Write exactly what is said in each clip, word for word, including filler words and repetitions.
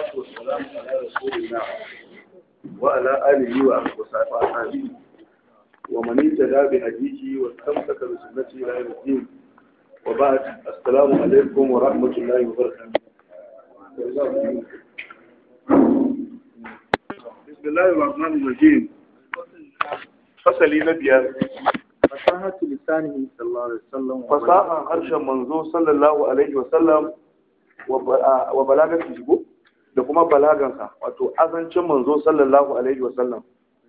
والصلاة والسلام على رسول الله وعلى آله وصحبه ومن اهتدى بهديه واستمسك بسنته إلى يوم الدين. وبعد، السلام عليكم ورحمة الله وبركاته. بسم الله الرحمن الرحيم. فصلي نبيا فصاحة لسانه صلى الله عليه وسلم فصاحة harshen manzo sallallahu alaihi wasallam wa balagatihi da kuma balagansa, wato azancin manzo sallallahu alaihi wasallam.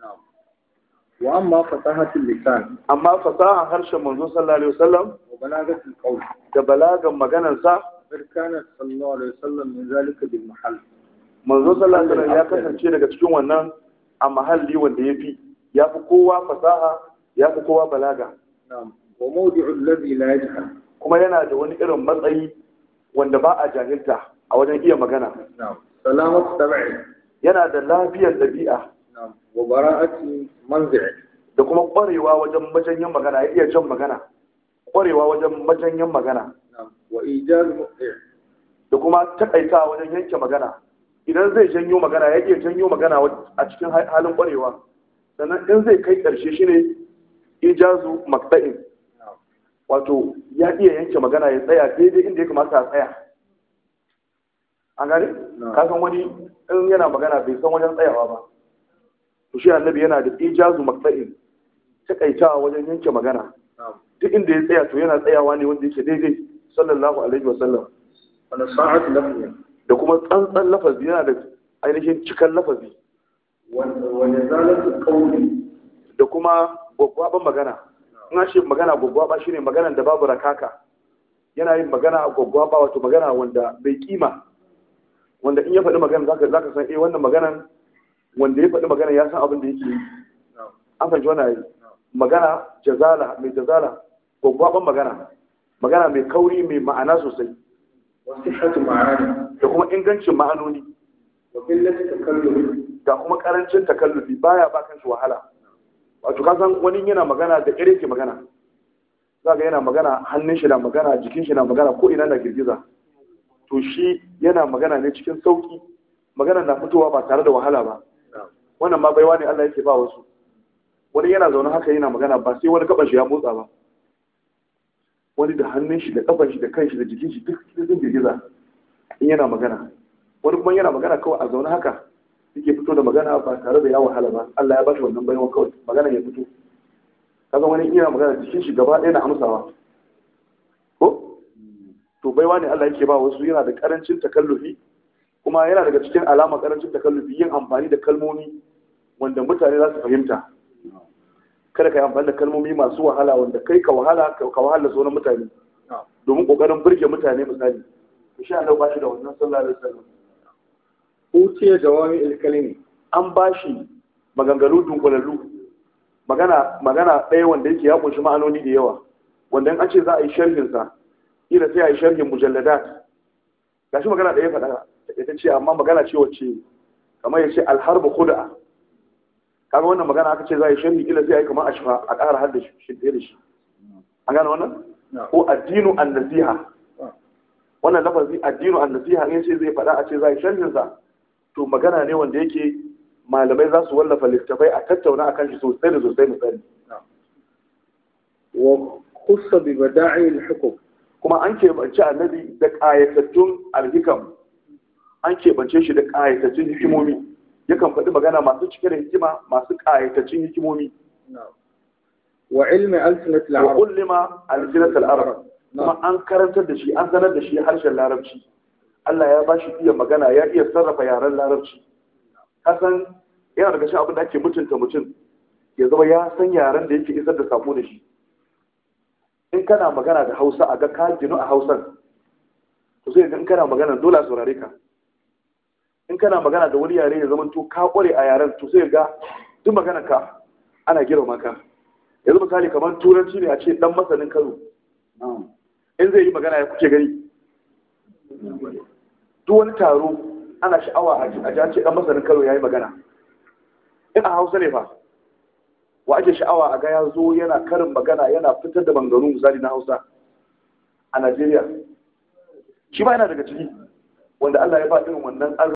wa amma fasahatul lisan amma fasahan harshen manzo sallallahu alaihi wasallam wa balagatul qawl da balagan maganarsa, kana sallallahu alaihi wasallam min zalika bil mahall. manzo sallallahu alaihi wasallam ya kasance daga cikin wannan a mahalli wanda yafi yafi kowa fasaha, yafi kowa balaga. na'am wa mawdi'u alladhi la yajhal, kuma yana da wani irin matsayi wanda ba a jahilta a wajen iya magana. na'am salamatu tab'i, yana da lafiyar dabi'a, na'am wa bara'ati manzi', da kuma kwarewa wajen majanyin magana, ya iya jan magana, kwarewa wajen majanyin magana, na'am wa ijaz muqti', da kuma takaitawa wajen yanke magana. Idan zai janyo magana, ya iya janyo magana a cikin halin kwarewa. Sannan in zai kai ƙarshe shine ijazu maqta'in, wato ya iya yanke magana ya tsaya daidai inda ya kamata a tsaya. An gane? Ka san wani in yana magana bai san wajen tsayawa ba. To shi annabi yana da ijazu maqta'in, takaitawa wajen yanke magana. Duk inda ya tsaya to yana tsayawa ne wanda yake daidai, sallallahu alaihi wa sallam. wa sa'at lafzi, Da kuma tsantsan lafazi, yana da ainihin cikan lafazi. wa nazalatu qawli, Da kuma gwaggwaban magana. In ce magana gwaggwaba shine maganan da babu rakaka. Yana yin magana a gwaggwaba, wato magana wanda bai kima, wanda in ya faɗi magana zaka zaka san eh wannan maganan wanda ya faɗi magana ya san abin da yake yi. An fahimci wannan magana jazala, mai jazala, gwaggwaban magana, magana mai kauri, mai ma'ana sosai, wa sihhatu ma'ani, da kuma ingancin ma'anoni, wa qillatu takallum, da kuma karancin takallufi, baya ba kanshi wahala. Wato ka san wani yana magana da ƙire ke magana, za ga yana magana hannun shi na magana, jikin shi na magana, ko ina na girgiza. To shi yana magana ne cikin sauki, magana na fitowa ba tare da wahala ba. Wannan ma baiwa ne Allah yake ba wasu. Wani yana zaune haka yana magana ba sai wani gaban shi ya motsa ba. Wani da hannun shi da kafan shi da kan shi da jikin shi duk sun girgiza in yana magana. Wani kuma yana magana kawai a zaune haka yake fito da magana ba tare da ya wahala ba. Allah ya bashi wannan baiwa kawai magana ya fito. Kaga wani yana magana jikin shi gaba ɗaya na amsawa. Ko? To baiwa ne Allah yake ba wasu, yana da karancin takallufi, kuma yana daga cikin alama karancin takallufi yin amfani da kalmomi wanda mutane za su fahimta. Kada ka yi amfani da kalmomi masu wahala wanda kai ka wahala ka wahala sauran mutane domin kokarin burge mutane. Misali, insha Allah ba shi da wannan sallallahu alaihi wasallam. utiya jawami al-kalimi, An bashi maganganu dunkulallu, magana magana ɗaya wanda yake ya kunshi ma'anoni da yawa, wanda in an ce za a yi sharhin sa ila sai a yi sharhin mujalladat. Gashi magana ɗaya faɗa ita ce, amma magana ce wacce kamar ya ce alharbu khud'a. Kaga wannan magana aka ce za a yi sharhi ila sai a yi kamar a shifa a ƙara har da shi ɗaya da shi. An gane wannan? Ko addinu an-nasiha. Wannan lafazi addinu an-nasiha in sai zai faɗa a ce za a yi sharhin sa, to magana ne wanda yake malamai za su wallafa littafai a tattauna akan shi sosai da sosai misali. wa khussa bi bada'i al-hukm, Kuma an keɓance annabi da ƙayatattun alhikam, an keɓance shi da ƙayatattun hikimomi. Yakan faɗi magana masu cike da hikima, masu ƙayatattun hikimomi. wa ilmi alsinat Wa al-arab, ulima alsinat al-arab, kuma an karantar da shi, an sanar da shi harshen larabci. Allah ya ba shi iya magana, ya iya sarrafa yaren larabci. Kasan yana daga cikin abin da ake mutunta mutum, ya zama ya san yaren da yake isar da sako da shi. In kana magana da Hausa a ga ka ginu a Hausar, to sai in kana magana dole a saurare ka. In kana magana da wani yare ya zama to ka kware a yaren, to sai ga duk maganar ka ana girma ka. Yanzu misali kamar turanci ne a ce dan masanin Kano. In zai yi magana ya kuke gani? Duk wani taro ana sha'awa a ji an ce dan masanin Kano ya yi magana. In a Hausa ne fa, wa ake sha'awa a ga ya zo yana karin magana, yana fitar da banganu misali na Hausa a Najeriya. Shi ba yana daga ciki wanda Allah ya ba irin wannan